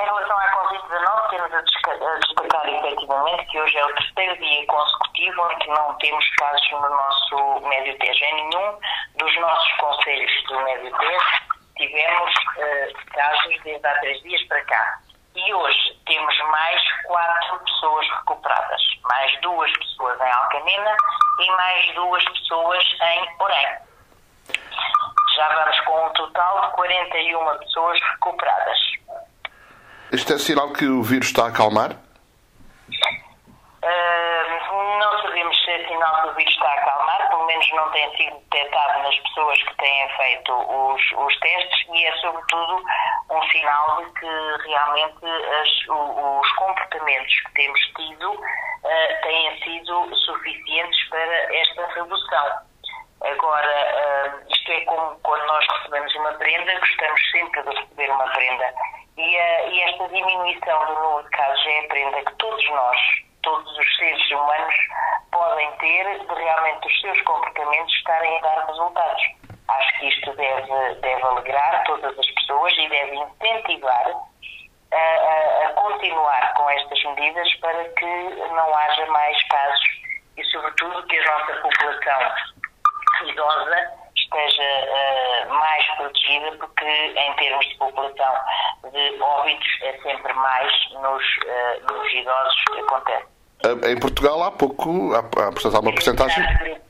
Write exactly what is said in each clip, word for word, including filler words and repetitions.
Em relação à covid dezanove, temos a destacar efetivamente que hoje é o terceiro dia consecutivo em que não temos casos no nosso Médio Tejo. Em nenhum dos nossos concelhos do Médio Tejo tivemos uh, casos desde há três dias para cá. E hoje temos mais quatro pessoas recuperadas. Mais duas pessoas em Alcamena e mais duas pessoas em Orém. Já vamos com um total de quarenta e uma pessoas recuperadas. Este é sinal que o vírus está a acalmar? Uh, não sabemos se é sinal que o vírus está a acalmar, pelo menos não tem sido detectado nas pessoas que têm feito os, os testes, e é sobretudo um sinal de que realmente as, os comportamentos que temos tido uh, têm sido suficientes para esta redução. Agora, uh, isto é como quando nós recebemos uma prenda, gostamos sempre de receber uma prenda. E, uh, e esta diminuição do número de casos é a prenda que todos nós, todos os seres humanos, podem ter de realmente os seus comportamentos estarem a dar resultados. Acho que isto deve, deve alegrar todas as pessoas e deve incentivar a, a, a continuar com estas medidas para que não haja mais casos e, sobretudo, que a nossa população idosa esteja uh, mais protegida, porque em termos de população de óbitos é sempre mais nos, uh, nos idosos que acontece. Em Portugal há pouco, há, há, portanto, há uma porcentagem...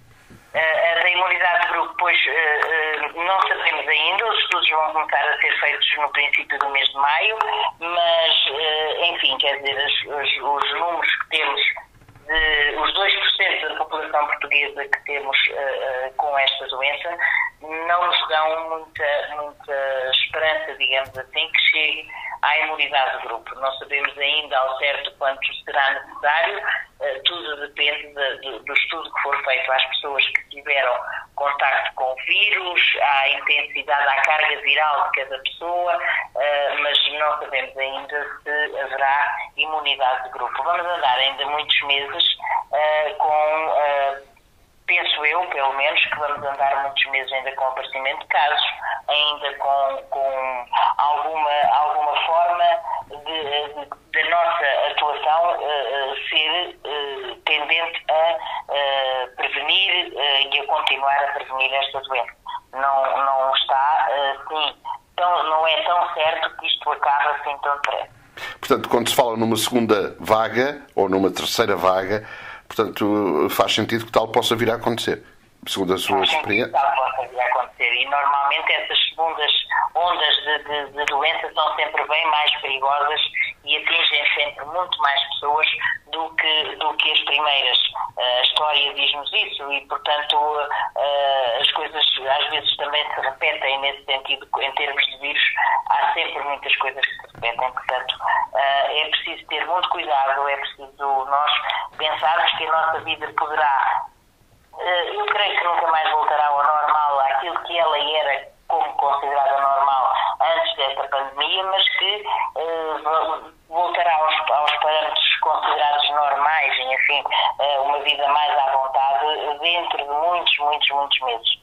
A da imunidade de grupo, pois uh, uh, não sabemos ainda, os estudos vão começar a ser feitos no princípio do mês de maio, mas, uh, enfim, quer dizer, os, os, os números que temos, de, os dois por cento da população portuguesa que temos uh, uh, com esta doença, não nos dão muita, muita esperança, digamos assim, que chegue à imunidade de grupo. Não sabemos ainda ao certo quanto será necessário, uh, tudo depende de, de, do estudo que for feito às pessoas que tiveram contacto com o vírus, à intensidade, à carga viral de cada pessoa, uh, mas não sabemos ainda se haverá imunidade de grupo. Vamos andar ainda muitos meses uh, com... Uh, penso eu, pelo menos, que vamos andar muitos meses ainda com o aparecimento de casos, ainda com, com alguma, alguma forma de, de, de nossa atuação uh, ser uh, tendente a uh, prevenir uh, e a continuar a prevenir esta doença. Não, não está assim, tão, não é tão certo que isto acabe assim tão depressa. Portanto, quando se fala numa segunda vaga ou numa terceira vaga, portanto, faz sentido que tal possa vir a acontecer, segundo a sua experiência. Tal possa vir a acontecer. E normalmente essas segundas ondas de, de, de doença são sempre bem mais perigosas e atingem sempre muito mais pessoas do que, do que as primeiras. A história diz-nos isso e, portanto, as coisas às vezes também se repetem nesse sentido. Em termos de vírus, há sempre muitas coisas que se repetem. Portanto, é preciso ter muito cuidado, é preciso nós pensarmos que a nossa vida poderá, eu creio que nunca mais voltará ao normal, àquilo que ela era como considerada normal antes desta pandemia, mas que uh, voltará aos, aos parâmetros considerados normais, enfim, uh, uma vida mais à vontade dentro de muitos, muitos, muitos meses.